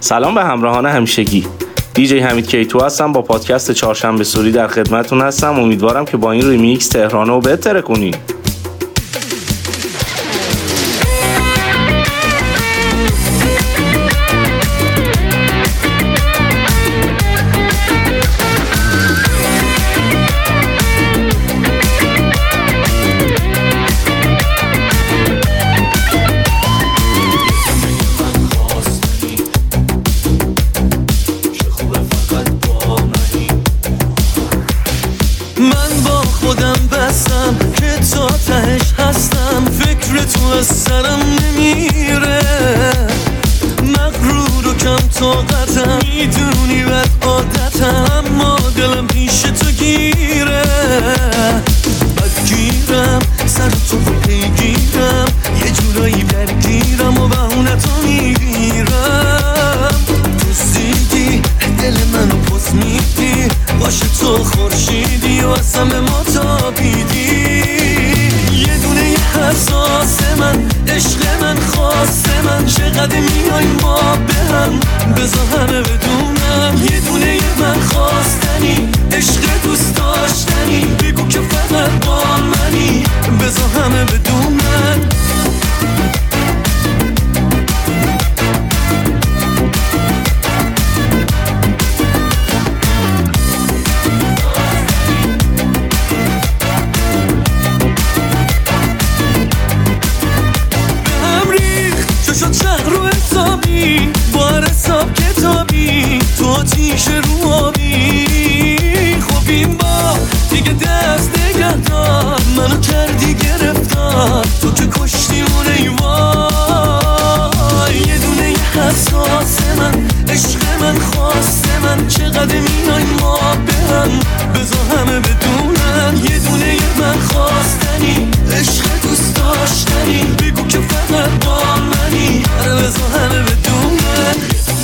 سلام به همراهان همیشگی. دیجی حمید کیتو هستم، با پادکست چهارشنبه سوری در خدمتتون هستم. امیدوارم که با این ریمیکس تهرانه رو بهتر کنین. سرم نمیره مغرور و کم طاقتم، میدونی بد عادتم، اما دلم پیش تو گیره. بدگیرم سر تو رو پیگیرم، یه جورایی درگیرم و بهونه تو میگیرم. تو زیدی دل منو پس میدی، باشه تو خورشیدی و اصلا به ما تابیدی. یه دونه یه حساس من، عشق من، خواست من، چقدر میای ما به هم، بذار همه بدونم. یه دونه یه من خواستنی، عشق دوست داشتنی، بگو که فقط با منی، بذار همه بدونم. تو آتیش رو آبی، خب این با دیگه دست نگه دار، منو کردی گرفتار، تو که کشتی اون ایوای. یه دونه یه حساس من، عشق من، خواست من، چقدر میای ما به هم، بذار همه بدونن. یه دونه یه من خواستنی، عشق دوست داشتنی، بگو که فقط با منی، بذار همه بدونن.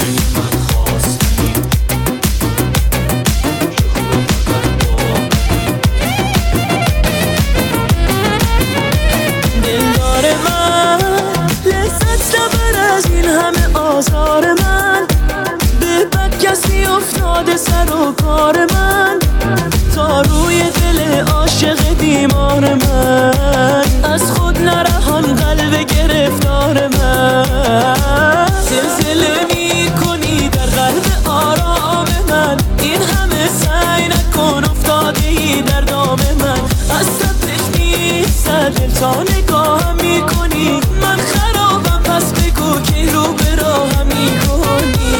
آزار من به بد کسی افتاده سر و کار من، تا روی دل عاشق بیمار من، از خود نرهان قلب گرفتار من. زلزله میکنی در قلب آرام من، این همه سعی نکن افتادی در دام من. از صدش میسد دل تا نگاهم میکنی، من خرابم پس بگو که رو به راهم میکنی.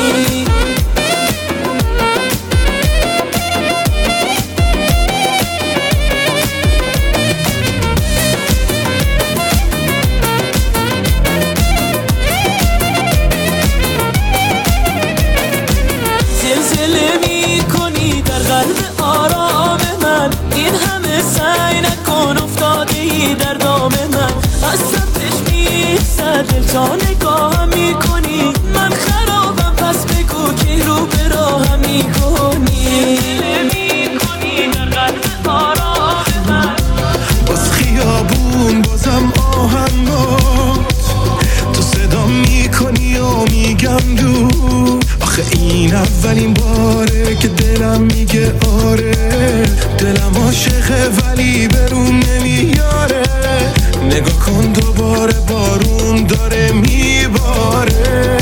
زلزله میکنی در قلب آرام من، این همه سعی نکن افتادی در دام من. از سمتش میسد دل تا نگاهم میکنی، من خرابم پس بگو که رو به راهم میکنی. زلزله میکنی در قلب آرام من، باز خیابون بازم آهنگات، تو صدا میکنی و میگم دور. آخه این اولین باره که دلم میگه آره، دلم عاشقه ولی برون نمیاره. نگاه کن دوباره بارون داره میباره،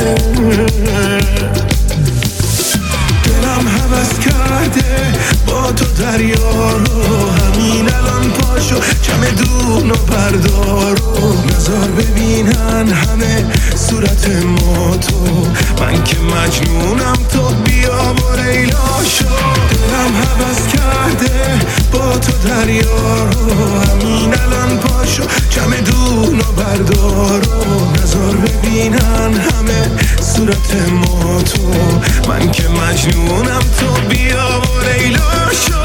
دلم هوس کرده با تو دریا رو، همین الان پاشو کم دون و بردارو، نظر ببینن همه صورت ما تو، من که مجنونم تو بیا و لیلا شو. دلم هوس کرده با تو دریا رو، همین الان پاشو کم دون و بردارو، نظر ببینن همه صورت ما تو، من که مجنونم تو بیا و لیلا شو.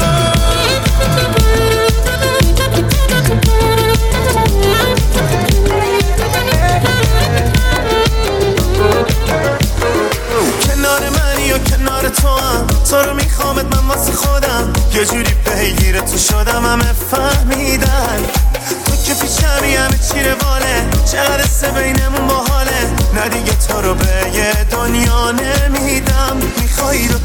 کنار منی و کنار تو هم، تو رو میخوامت من واسه خودم، یه جوری پیگیر تو شدم همه فهمیدن. تو که پیشمی همه چی رواله، چقدر سه بینمون باحاله، نه دیگه تو رو به یه دنیا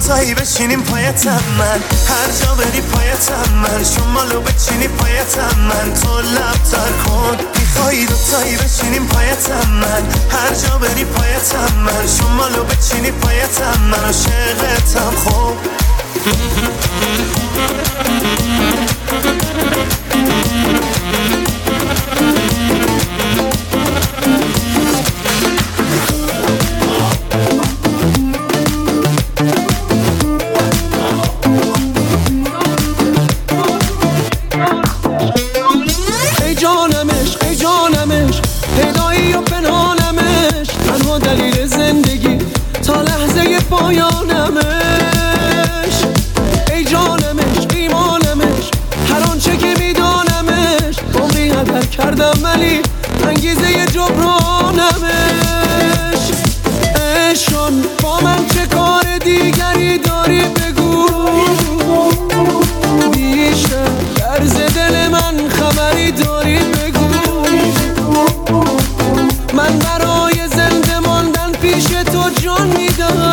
دوتایی بشینیم پایتم من، هر جا بری پایتم من، شمالو بچینی پایتم من، تو لب تر کن میخوایی دوتایی بشینیم پایتم من، هر جا بری پایتم من، شمالو بچینی پایتم من، عاشقتم خوب. دلیل زندگی تا لحظه پایانمش، ای جانمش ایمانمش، هر آنچه که میدانمش، عمری هدر کردم ولی انگیزه جبرانمش. عشقان با من چه کار دیگری داری بگو، بیشتر درز دل من خبری داری بگو، من برای زنده ماندن پیش تو جان میدم.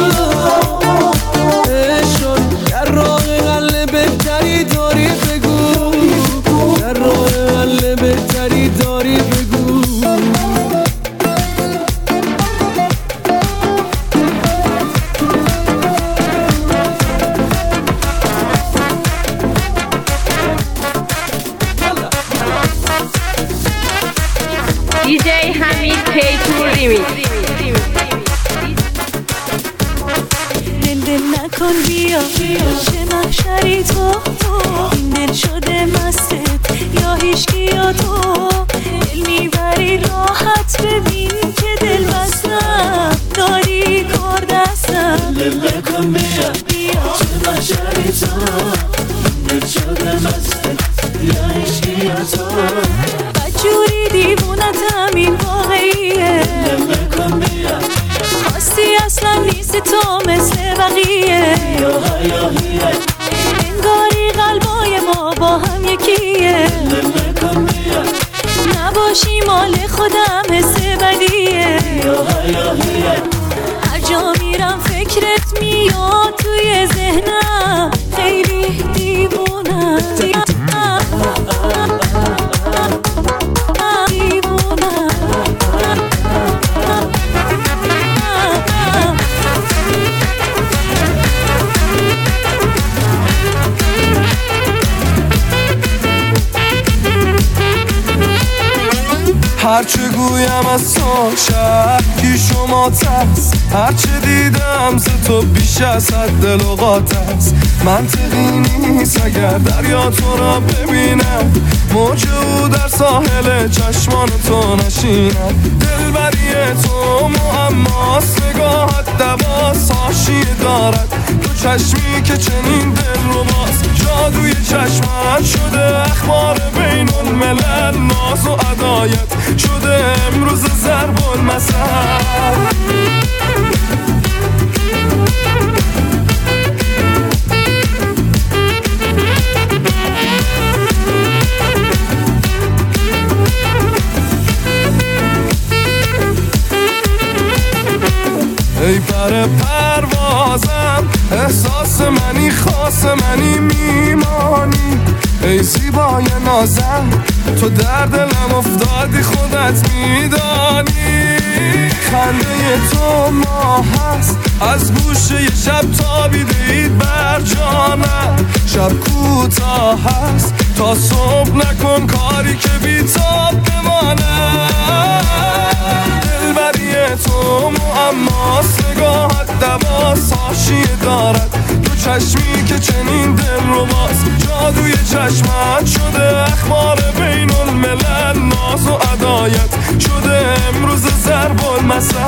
عشقان در راه حل بهتری داری بگو، در راه حل بهتری داری بگو. DJ حمید کیتور ریمیکس. دل نکن بیا چه محشری تو، این دل شده مستت یا هیچکی یا تو، دل میبری راحت ببین که دل بستم داری کار دستم. دل نکن بیا چه محشری تو، این دل شده مستت یا هیچکی یا تو، بدجوری دیوونتم این واقعیه. دل نکن بیا خواستی اصلا نیست تو مثل بقیه، انگاری قلبای ما با هم یکیه. نباشی مال خودم حس بدیه، هر جا میرم فکرت میاد توی ذهنم، خیلی دیوونم هرچه گویم از تو شکی شما تست، هرچه دیدم ز تو بیش از حد لغات است. منطقی نیست اگر دریا تو را ببینم، موج او در ساحل چشمان تو نشینم. دلبری تو معماست، نگاهت دواست، حاشیه دارد تو چشمی که چنین دل رو باز. جادوی چشمت شده اخبار بین الملل، ناز و عدایت شده امروز ضرب المثل. ای پر پروازم، احساس منی، خاص منی، میمانی. ای زیبای نازم، تو در دلم افتادی، خودت میدانی. خنده تو ماه هست، از گوشه ی شب تابیدید بر جانم. شب کوتاه هست، تا صبح نکن کاری که بی‌تاب بمانم. دلبری تو معماست، نگاهت دواست، حاشیه دارد تو چشمی که چنین دل رو باز. جادوی چشمت شده اخبار بین الملل، ناز و عدایت شده امروز ضرب المثل.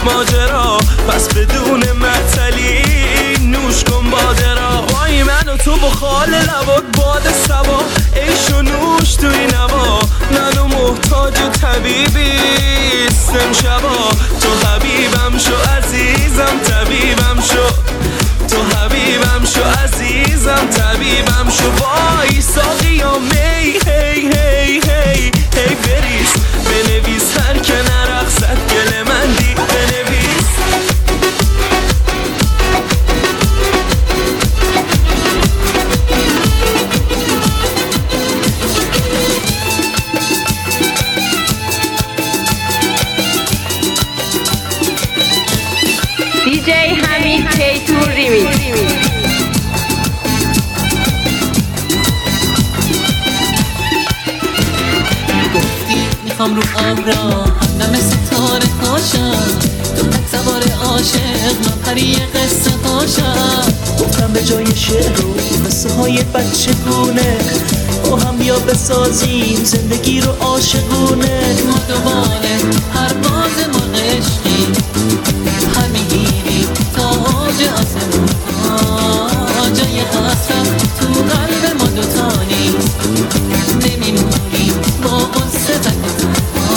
ماجرا، پس بدون معطلی نوش کن باده را. وای من و تو با خال لبات باد سبا، عیش و نوش توی نوا، منو محتاج طبیبی سم شبا. تو حبیبم شو عزیزم طبیبم شو، تو حبیبم شو عزیزم طبیبم شو. وای ساقیا می هی هی هی هی بریز، بنویس هر که نرقصد گل من دی بنویس. DJ حمید کیتور ریمیکس. میخوام رو ابرا همدم ستاره هاشم، تو تک سوار عاشق من پری قصه هاشم. گفتم به جای شعر رو قصه های بچگونه با هم بیا بسازیم زندگی رو عاشقونه. ما دوباره پرواز ما عشقی، پر میگیری تا آج آسمون ها، جای حسرت تو قلب ما دوتا نیست، نمیمونی با قصه تک.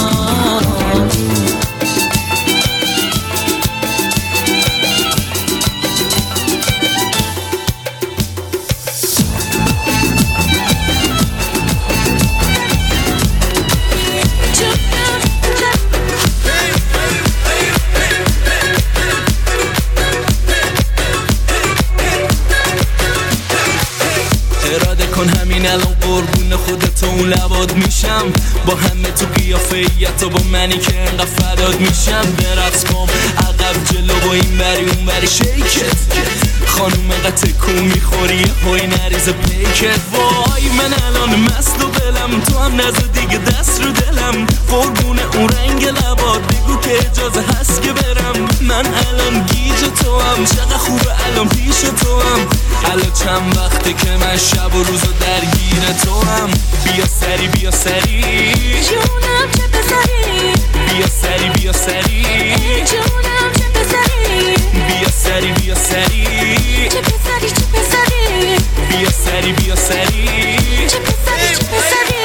الان قربون خودت اون لباد میشم، با همه تو قیافه‌ایت و با منی که انقدر فداد میشم. برقص کن عقب جلو با این بری اون بری شیکت، خانوم قطع کون میخوری هوی نریز پیکت. وای من الان مست و دلم، تو هم نزد دیگه دست رو دلم، قربون اون رنگ لباد بگو که اجازه هست که برم. من الان گیج تو هم، چقدر خوبه الان پیش تو هم. الان چند وقته که من شب و روزو درگیر تو هم. بیا سری بیا سری جونم چه پسری، بیا سری بیا سری جونم چه پسری، بیا سری بیا سری چه پسری چه پسری، بیا سری بیا سری چه پسری چه پسری.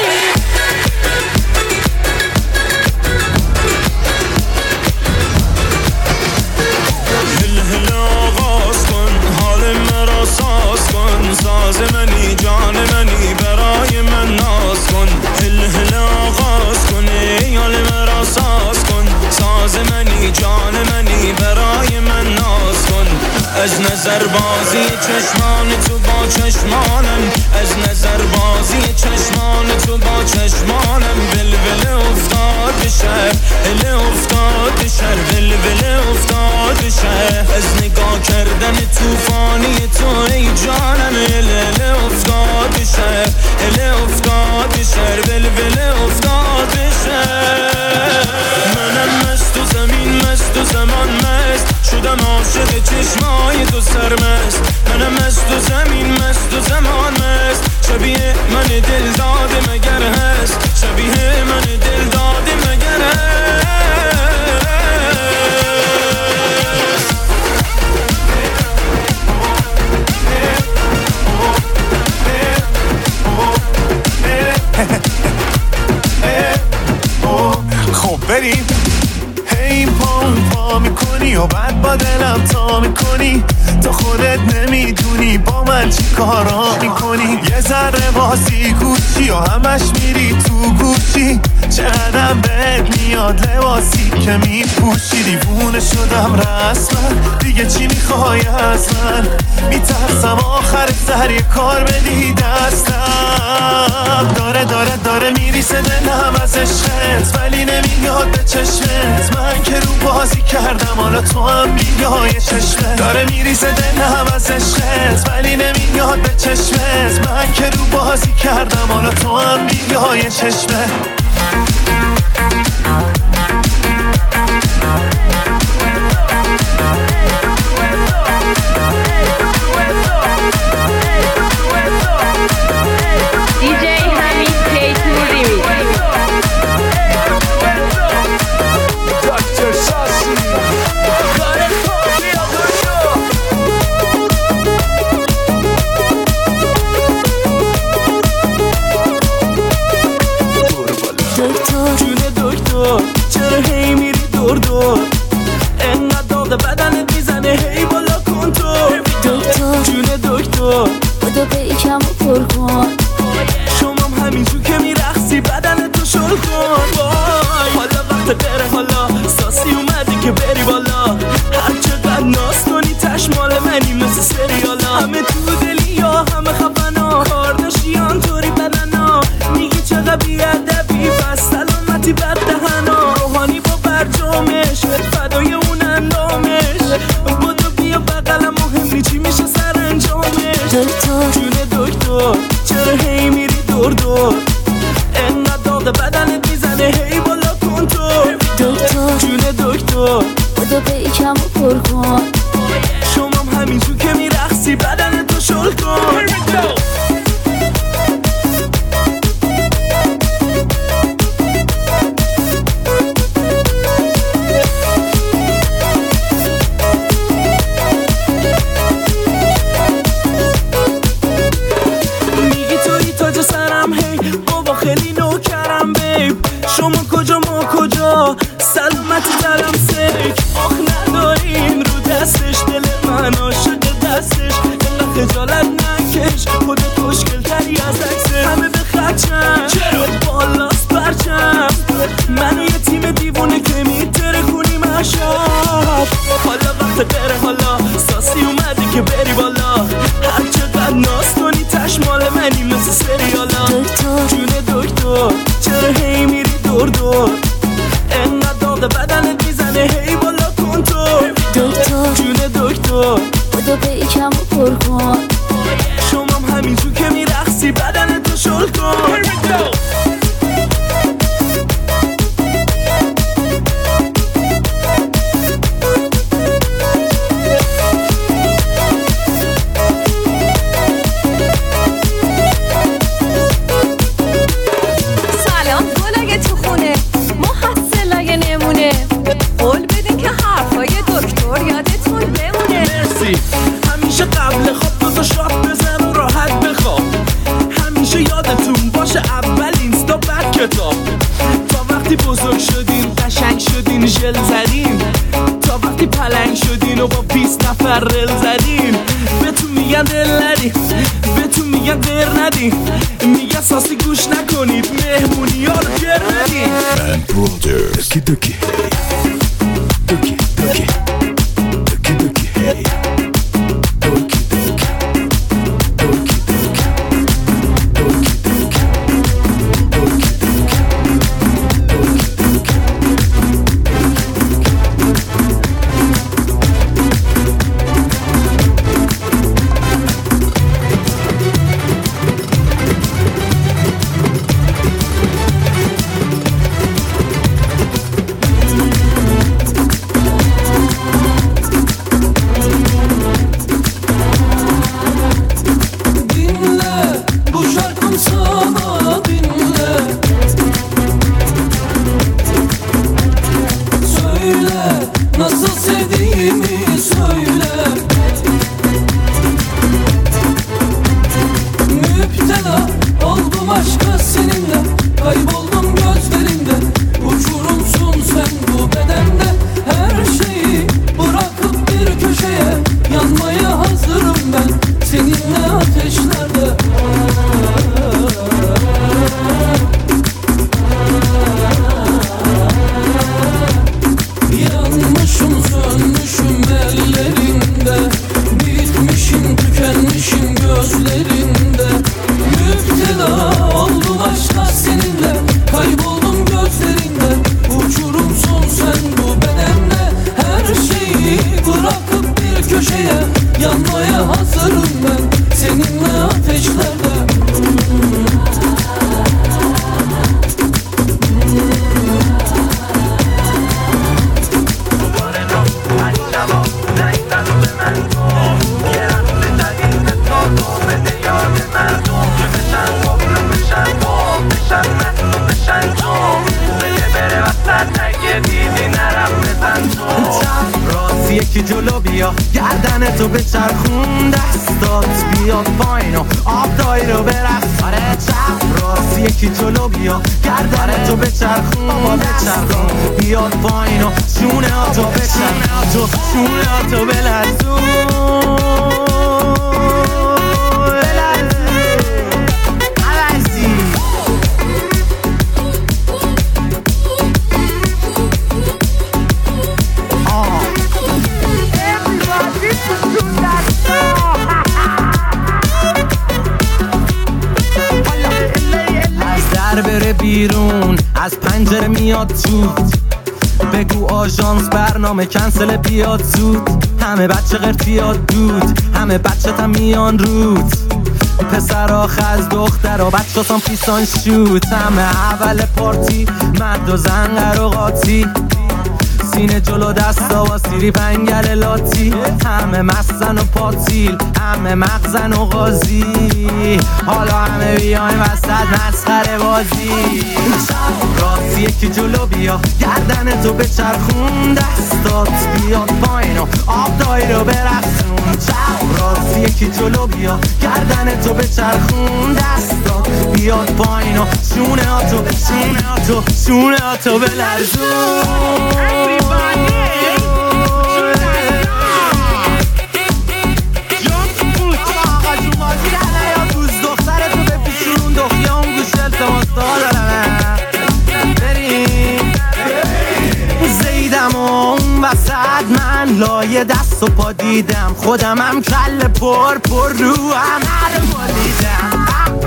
ساز منی جان منی برای من ناز کن، هل هل آغاز کن یال مرا ساز کن. ساز منی جان منی برای من ناز کن. از نظر بازی چشمان تو با چشمانم، از نظر بازی چشمان تو با چشمانم. ولول افتاد شهر هل افتاد شهر، ولول افتاد شهر. از نگاه کردن توفانی تو ای جانم، هل افتاد شهر هل افتاد شهر، ولول افتاد شهر. منم مست و زمین مست و زمان مست، شدم عاشق چشمای تو سرمست. منم مست و زمین مست و زمان مست، شبیه من دل داده مگر هست، شبیه من دل داده مگر هست. خب بریم. هی پا میکنی و بعد با دلم تا میکنی، تو خودت نمیدونی با من چی کارا میکنی. یه ذره بازی گوشی و همش میری تو گوشی، چقدرم بهت میاد لباسی که میپوشی. دیوونه شدم رسما، دیگه چی میخوای از من؟ میترسم آخر سر یه کار بدی دستم. داره میریسه دلم از عشقت، ولی نمیاد به چشمت. من که رو بازی کردم حالا تو هم بیای چشمت. داره میریسه دلم از عشقت، ولی نمیاد به چشمت. من که رو بازی کردم حالا تو هم بیای چشمت. DJ حمید کیتور ریمیکس. دکتر شاسی دکتر بدو پیکم و پر کن شمام همینجور که میرقصی بدن تو شل کن حالا وقت بره حالا ساسی اومدی که بری بالا هر چقدر ناز کنی تش مال منی مثل سریالا همه تو دلی یا همه خفنا کارداشیان طوری بدنا میگی چقدر بیادبی پس سلامتی بد دهنا روحانی با برجامش فدای اون اندامش بدو بیا بقلم مهمی چی میشه سر انجامش دکتر جون دکتر چرا هی میری دور دور انقدر داغ بدنت میزنه هی بالا کن تو دکتر جون دکتر بدو پیکم و پر کن شمام همینجور که میرقصی بدن تو شل کن میگی توی تاج سرم هی بابا خیلی نوکرم بیب شما کجا ما کجا سلامتی دلم سیک آخ نداریم رو دستش دل من عاشق دستش اینقدر خجالت نکش خودت خوشگل تری از عکسه همه به خدشم چرا بالاست برچم منو یه تیم دیوونه که میتره کنیم عشب حالا وقت بره حالا ساسی اومدی که بری بالا هر چقدر ناز کنی تش مال منی مثل سریالا دکتر جون دکتر چرا هی میری دور دور انقدر داغ بدنت میزنه هی بالا کن تو دکتر جون دکتر بدو پیکم و پر کن شمام همینجور که میرقصی بدن تو شل کن سلام گلای تو خونه محصلای نمونه قول بدین که حرفای دکتر یادتون بمونه مرسی همیشه قبل خواب دو شات بزن و راحت بخواب همیشه یادتون باشه اول اینستا بعد کتاب تا وقتی بزرگ شدین قشنگ شدین ژل زدین تا وقتی پلنگ شدین و با 20 نفر رل زدین بهتون میگن دل ندین بهتون میگن غیر ندین میگن ساسی گوش نکنید مهمونی ها رو گر ندین And brothers Doki doki hey Doki doki Doki doki hey Doki doki Doki doki Doki doki Doki Dinle bu şarkım sana dinle Söyle nasıl sevdiğimi söyle Müptela oldum aşka seninle Kayboldum gözlerinde Uçurumsun sen bu bedende Her şeyi bırakıp bir köşeye Yanmaya hazırım ben Seninle ateşlerde Yanmışım sönmüşüm ellerinde Bitmişim tükenmişim gözlerinde Müptela oldum aşka seninle Kayboldum gözlerinde Uçurumsun sen bu bedende Her şeyi bırakıp bir köşeye Yanmaya hazırım ben Seninle ateşlerde یکی جلو بیا گردن تو به چرخون دستات بیاد پایین و آب دایی رو برقص آره چپ راست یکی جلو بیا گردن تو به چرخون بابا بچرخون بیاد پایین و شونه ها تو بچرخون شونه ها تو بلرزون بیرون از پنجره میاد تو، بگو آژانس برنامه کنسل بیاد زود. همه بچه قرتیاد دود، همه بچه تا میان رود، پسرا خز دخترا بچه تام پیسان شود. همه اول پارتی مرد و زن قراقاتی، سینه جلو دستا و سیری پنگل لاتی. همه مستن و پاتیل، همه مغزن و غازی، حالا همه بیایم وسط مسخره بازی. راستی یکی جلو بیا گردن تو بچرخون، دستات بیاد پایین و آب دایی رو برسون. راستی یکی جلو بیا گردن تو بچرخون، دستات بیاد پایین و شونه ها تو بلرزون. زیدم و اون وسط من لایه دست و پا دیدم، خودمم کل پر رو همه رو دیدم.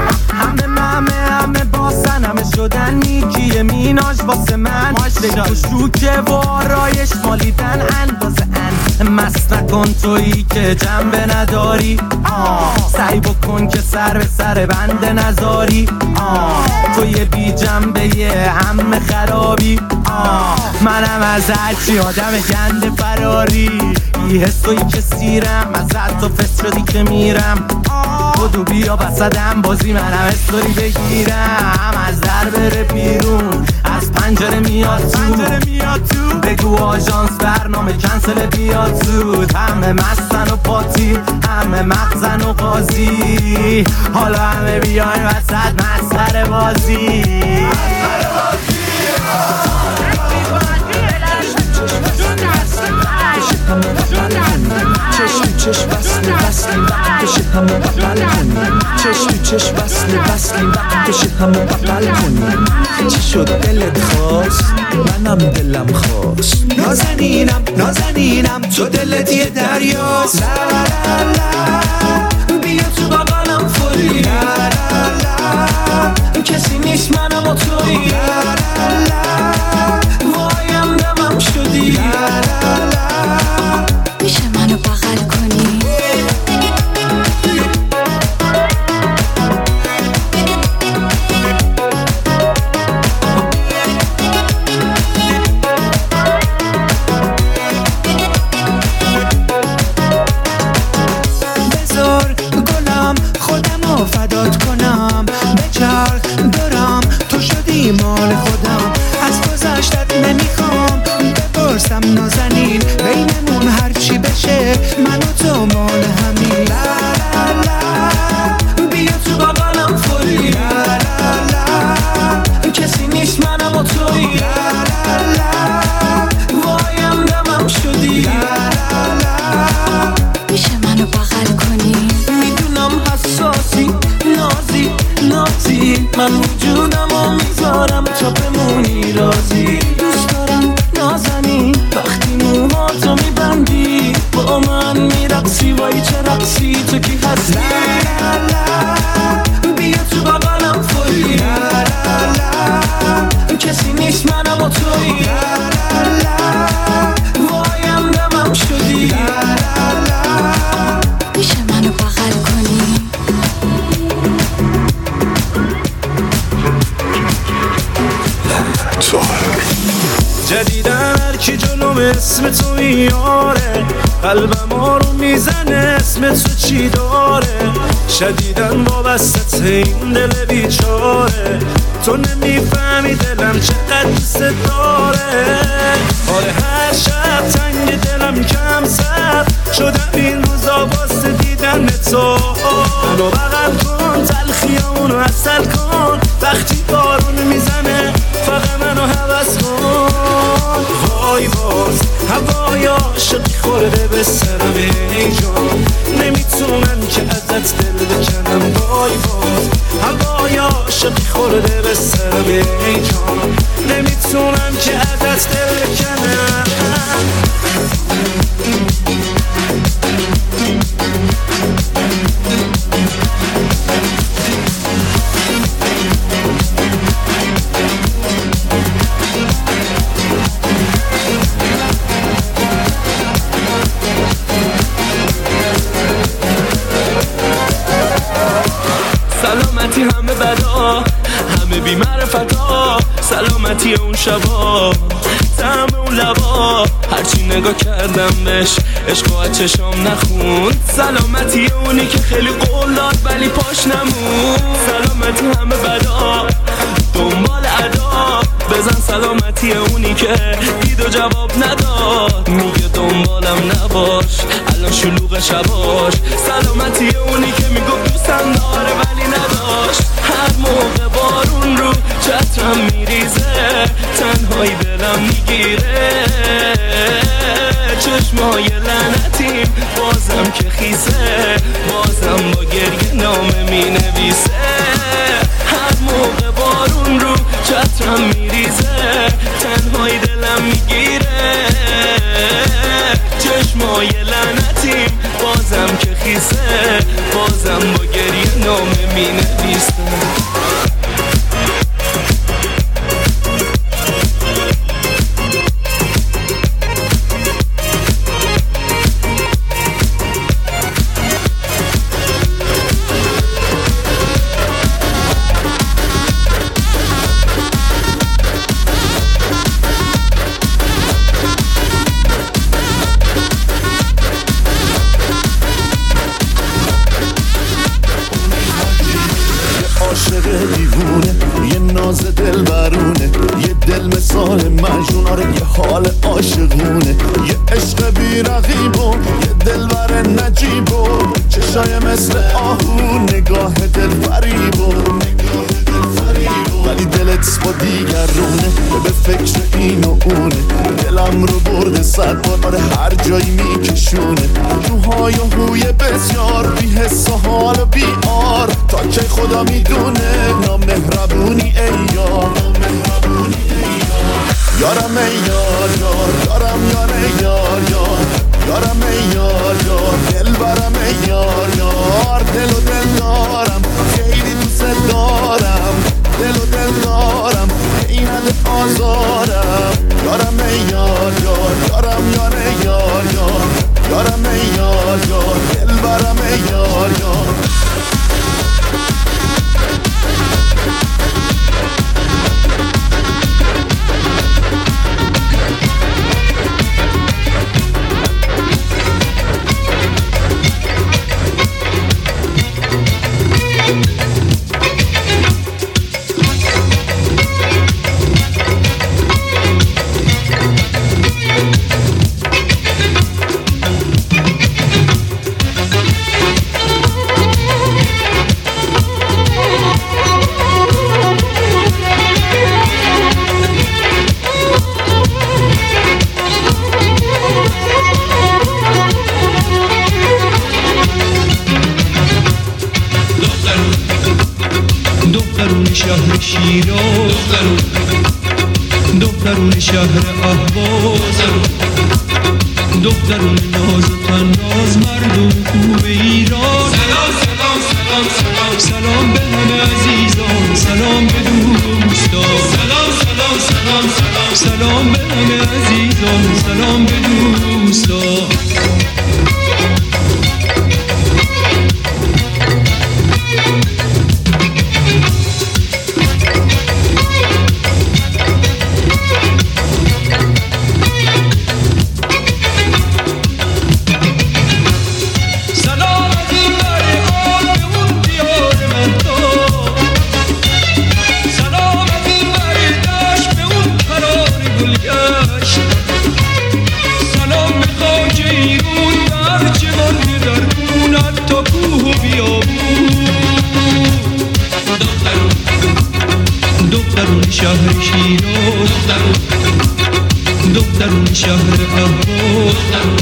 همه باسن همه شدن میکیه میناش واسه من، تو شوکه و آرایش مالیدن اندازه مست نکن تویی که جنبه نداری. سعی بکن که سر به سر بنده نذاری، توی بی جنبه یه همه خرابی. منم از هرچی آدم گنده فراری، یه حسوی که سیرم ازت تو فست شدی که میرم. خودو بیا بسدم بازی منم استوری بگیرم، از در بره بیرون از پنجره میاد تو، بگو آژانس برنامه کنسل بیاد زود. همه مستن و پاتی، همه مغزن و قاضی، حالا همه بیاین وسط مسخره بازی. چشم تو چشم وصلی وقتشه همو بغل کنیم، چشم تو چشم وصلی وقتشه همو بغل کنیم. چی شد دلت خواست منم دلم خواست، نازنینم تو دلت یه دریاست. لا لا لا بیا تو بغلم فوری، لا لا لا کسی نیست منم و توی، لا لا لا وایم دمم شدی، لا لا لا میشه منو بغل کنی؟ بذار گلم خودمو فدات کنم، بچرخ دارم تو شدی مال خودم. از گذشتت نمیخوام بپرسم نازنین، بینمون هرچی بشه من و تو مال همین. لا لا لا بیا تو بغلم فوری، لا لا لا کسی نیست منم و توی، لا لا لا وایم دمم شدی، لا لا لا میشه منو بغل کنی؟ میدونم حساسی نازی من وجودمو میذارم تا بمونی رازی. دوست دارم نازنی وقتی موهاتو میبندی، با من میرقصی وای چه رقصی تو کی هستی. لا لا لا بیا تو بغلم فوری، لا لا لا کسی نیست منم و توی، لا لا لا وایم دمم شدی، لا لا لا میشه منو بغل کنی؟ جدیدن هرکی جلوم اسم تو میاره، قلبم رو میزنه اسم تو چی داره. شدیدن وابسته این دل بیچاره، تو نمیفهمی دلم چقدر دوست داره. آره هر شب تنگ دلم کم سر شدم این روزا واسه دیدن تو. منو بغل کن تلخیامونو عسل کن، وقتی بارون میزنه فقط منو هوس کن. وای باز هوای عاشقی خورده به سرم ای جان، نمیتونم که ازت دل بکنم. وای باز هوای عاشقی خورده به سرم ای جان، نمیتونم که ازت دل بکنم. همه بی معرفتا، سلامتی اون شبا، طعم اون لبا، هرچی نگاه کردم بهش عشق و چشام نخوند. سلامتی اونی که خیلی قول داد ولی پاش نمون. سلامتی همه بدا دنبال ادا، بزن سلامتی اونی که دید و جواب نداد. میگه دنبالم نباش الان شلوغ شباش. سلامتی اونی که میگفت دوستم داره ولی نداشت. هر موقع بارون رو چترم میریزه، تنهایی دلم میگیره. چشمای لعنتیم بازم که خیسه، بازم با گریه نامه مینویسه. هر موقع بارون رو چترم میریزه، تنهایی دلم میگیره. چشمای لعنتیم بازم که خیسه، بازم با گریه نامه مینویسه. حال عاشقونه، یه عشق بی رقیب و یه دلبر نجیب و چشای مثل آهو، نگاه دل فریب و ولی دلت با دیگرونه، به فکر این و اونه. دلم رو برده 100 بار هر جایی میکشونه. روهای و هوی بسیار بی حس و حال و بی آر، تا که خدا میدونه نامهربونی ای یار. یارم ای یار یار، یارم یار ای یار یار، یارم ای یار یار، دل برم ای یار یار. دل و دل دارم خیلی دوست دارم، دل و دل دارم این نده آزارم. یارم ای یار یار، یارم یار ای یار یار، یارم ای یار یار، دل برم ای یار یار. شهر شیراز، دخترون شهر اهواز، دخترون ناز و تناز، مردم خوب ایران. سلام سلام سلام سلام، سلام به همه عزیزان، سلام به دوستان. سلام سلام سلام سلام، سلام به همه عزیزان، سلام به دوستان. شهر شیراز، دخترون شهر اهواز،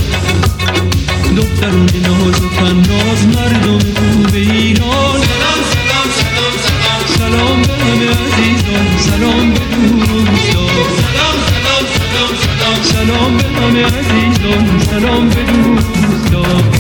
دخترون ناز و تناز، مردم خوب ایران. سلام سلام سلام سلام، سلام به همه عزیزان، سلام به دوستان. سلام سلام سلام سلام، سلام به همه عزیزان، سلام به دوستان.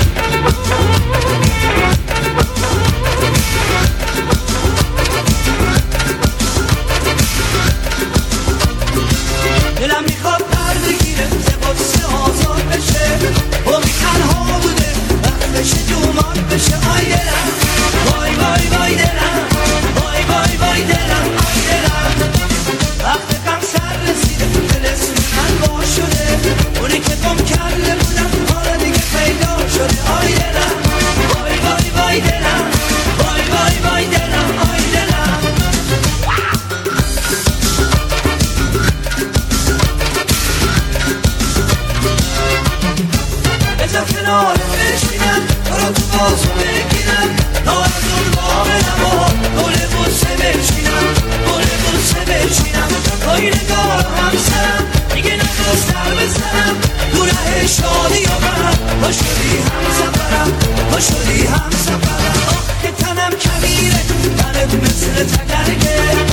دلم میخواد پر بگیره یه قصه آزاد بشه، باقی تنها بوده وقتش جومان بشه. آی دلم وای وای وای دلم، وای وای وای دلم، لبت مثل تگرگه